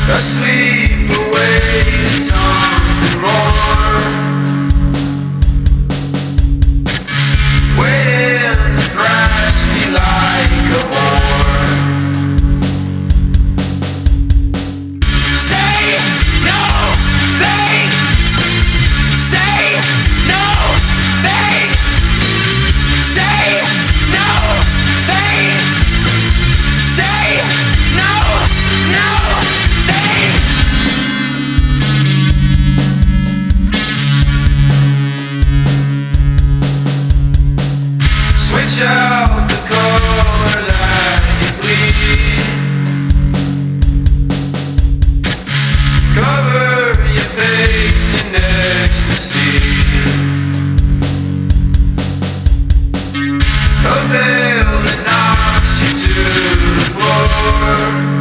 Asleep, awaiting something more, waiting to thrash me like a whore. Say no thing, say no thing, say no thing, say no thing. Switch out the color that you bleed. Cover your face in ecstasy. A veil that knocks you to the floor.